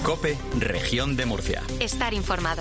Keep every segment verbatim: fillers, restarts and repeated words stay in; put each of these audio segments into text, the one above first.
COPE, Región de Murcia. Estar informado.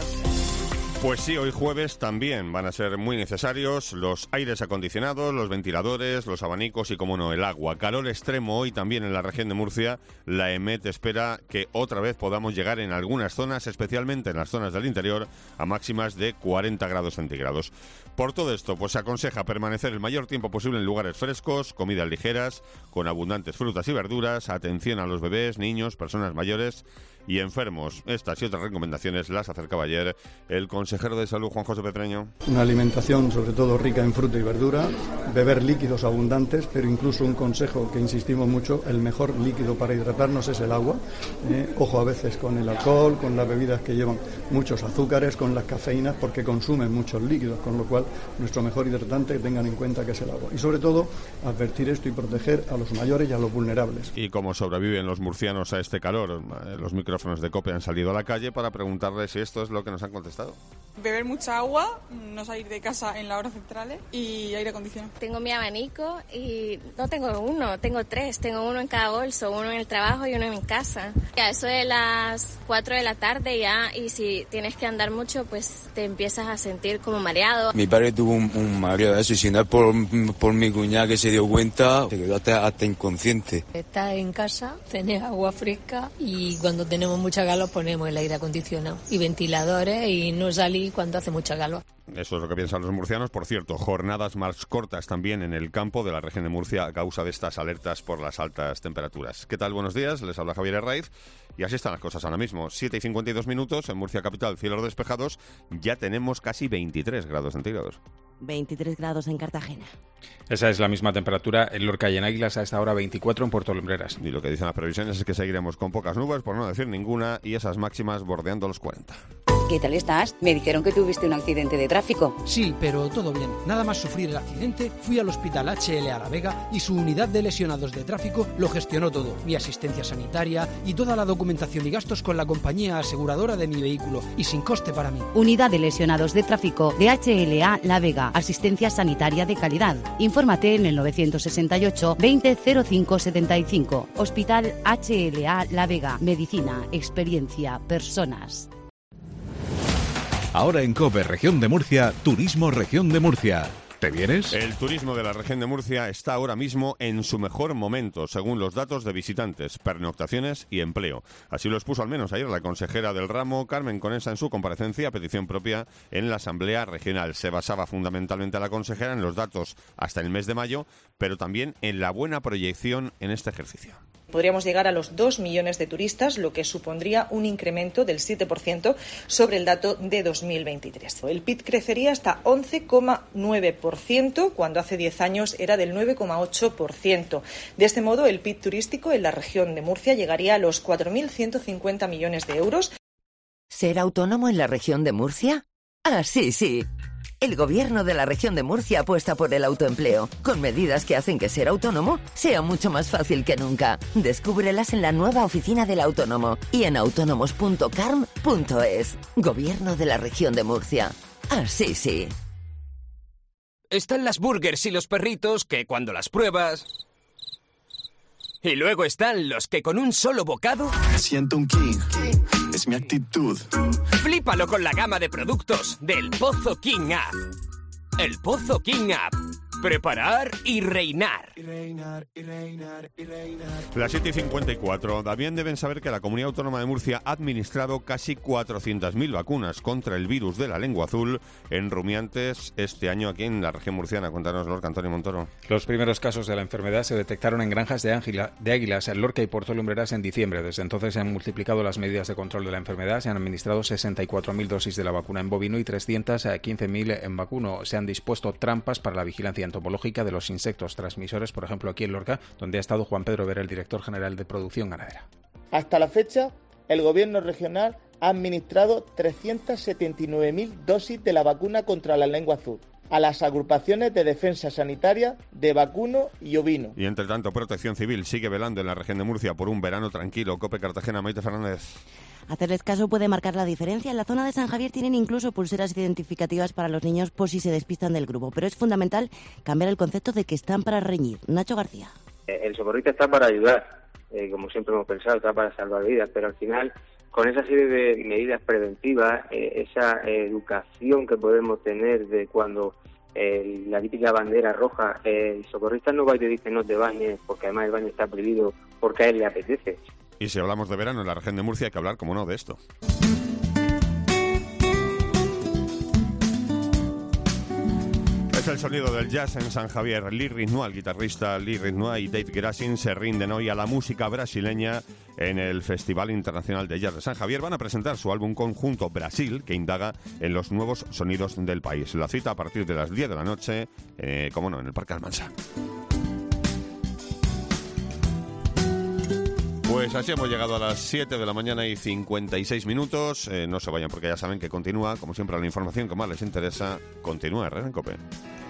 Pues sí, hoy jueves también van a ser muy necesarios los aires acondicionados, los ventiladores, los abanicos y, como no, el agua. Calor extremo hoy también en la región de Murcia. La EMET espera que otra vez podamos llegar en algunas zonas, especialmente en las zonas del interior, a máximas de cuarenta grados centígrados. Por todo esto, pues se aconseja permanecer el mayor tiempo posible en lugares frescos, comidas ligeras, con abundantes frutas y verduras, atención a los bebés, niños, personas mayores y enfermos. Estas y otras recomendaciones las acercaba ayer el consejero de Salud, Juan José Petreño. Una alimentación sobre todo rica en fruta y verdura, beber líquidos abundantes, pero incluso un consejo que insistimos mucho, el mejor líquido para hidratarnos es el agua. Eh, ojo a veces con el alcohol, con las bebidas que llevan muchos azúcares, con las cafeínas, porque consumen muchos líquidos, con lo cual nuestro mejor hidratante tengan en cuenta que es el agua. Y sobre todo, advertir esto y proteger a los mayores y a los vulnerables. ¿Y cómo sobreviven los murcianos a este calor? Los micrófonos de COPE han salido a la calle para preguntarles si esto es lo que nos han contestado. Beber mucha agua, no salir de casa en las horas centrales y aire acondicionado. Tengo mi abanico y no tengo uno, tengo tres. Tengo uno en cada bolso, uno en el trabajo y uno en mi casa. A eso de las cuatro de la tarde ya, y si tienes que andar mucho, pues te empiezas a sentir como mareado. Mi padre tuvo un, un mareo de eso y si no es por, por mi cuñada que se dio cuenta, se quedó hasta, hasta inconsciente. Estás en casa, tenés agua fresca y cuando tenemos mucha calor ponemos el aire acondicionado y ventiladores y no salir cuando hace mucha calor. Eso es lo que piensan los murcianos. Por cierto, jornadas más cortas también en el campo de la región de Murcia a causa de estas alertas por las altas temperaturas. ¿Qué tal? Buenos días, les habla Javier Herraiz y así están las cosas ahora mismo. siete y cincuenta y dos minutos en Murcia capital, cielos despejados, ya tenemos casi veintitrés grados centígrados. veintitrés grados en Cartagena. Esa es la misma temperatura en Lorca y en Águilas, a esta hora veinticuatro en Puerto Lumbreras. Y lo que dicen las previsiones es que seguiremos con pocas nubes, por no decir ninguna, y esas máximas bordeando los cuarenta. ¿Qué tal estás? Me dijeron que tuviste un accidente de tráfico. Sí, pero todo bien. Nada más sufrir el accidente, fui al Hospital H L A La Vega y su unidad de lesionados de tráfico lo gestionó todo. Mi asistencia sanitaria y toda la documentación y gastos con la compañía aseguradora de mi vehículo y sin coste para mí. Unidad de lesionados de tráfico de H L A La Vega. Asistencia sanitaria de calidad. Infórmate en el novecientos sesenta y ocho veinte cero cinco setenta y cinco. Hospital H L A La Vega. Medicina, experiencia, personas. Ahora en COPE Región de Murcia, Turismo Región de Murcia. ¿Te vienes? El turismo de la región de Murcia está ahora mismo en su mejor momento, según los datos de visitantes, pernoctaciones y empleo. Así lo expuso al menos ayer la consejera del ramo, Carmen Conesa, en su comparecencia a petición propia en la Asamblea Regional. Se basaba fundamentalmente a la consejera en los datos hasta el mes de mayo, pero también en la buena proyección en este ejercicio. Podríamos llegar a los dos millones de turistas, lo que supondría un incremento del siete por ciento sobre el dato de dos mil veintitrés. El P I B crecería hasta once coma nueve por ciento, cuando hace diez años era del nueve coma ocho por ciento. De este modo, el P I B turístico en la región de Murcia llegaría a los cuatro mil ciento cincuenta millones de euros. ¿Ser autónomo en la región de Murcia? Ah, sí, sí. El Gobierno de la región de Murcia apuesta por el autoempleo, con medidas que hacen que ser autónomo sea mucho más fácil que nunca. Descúbrelas en la nueva oficina del autónomo y en autónomos punto carm punto es. Gobierno de la región de Murcia. Así sí. Están las burgers y los perritos que cuando las pruebas... Y luego están los que con un solo bocado... Siento un king, es mi actitud. Flípalo con la gama de productos del Pozo King App. El Pozo King App. Preparar y reinar. Y reinar, y reinar, y reinar. Las siete y cincuenta y cuatro. También deben saber que la Comunidad Autónoma de Murcia ha administrado casi cuatrocientas mil vacunas contra el virus de la lengua azul en rumiantes este año aquí en la región murciana. Cuéntanos, Lorca, Antonio Montoro. Los primeros casos de la enfermedad se detectaron en granjas de, ángila, de águilas en Lorca y Puerto Lumbreras en diciembre. Desde entonces se han multiplicado las medidas de control de la enfermedad. Se han administrado sesenta y cuatro mil dosis de la vacuna en bovino y trescientas quince mil en vacuno. Se han dispuesto trampas para la vigilancia entomológica de los insectos transmisores, por ejemplo aquí en Lorca, donde ha estado Juan Pedro Vera, el director general de Producción Ganadera. Hasta la fecha, el Gobierno regional ha administrado trescientas setenta y nueve mil dosis de la vacuna contra la lengua azul a las agrupaciones de defensa sanitaria de vacuno y ovino. Y entre tanto, Protección Civil sigue velando en la región de Murcia por un verano tranquilo. COPE Cartagena, Maite Fernández. Hacerles caso puede marcar la diferencia. En la zona de San Javier tienen incluso pulseras identificativas para los niños por si se despistan del grupo. Pero es fundamental cambiar el concepto de que están para reñir. Nacho García. El socorrista está para ayudar, eh, como siempre hemos pensado, está para salvar vidas, pero al final con esa serie de medidas preventivas, eh, esa educación que podemos tener de cuando eh, la típica bandera roja, eh, el socorrista no va y te dice no te bañes, porque además el baño está prohibido porque a él le apetece. Y si hablamos de verano en la región de Murcia, hay que hablar, como no, de esto. Es el sonido del jazz en San Javier. Lee Ritenour, el guitarrista Lee Ritenour y Dave Grassin se rinden hoy a la música brasileña en el Festival Internacional de Jazz de San Javier. Van a presentar su álbum conjunto Brasil, que indaga en los nuevos sonidos del país. La cita a partir de las diez de la noche, eh, como no, en el Parque Almansa. Pues así hemos llegado a las siete de la mañana y cincuenta y seis minutos. Eh, no se vayan porque ya saben que continúa, como siempre, la información que más les interesa. Continúa, R N COPE.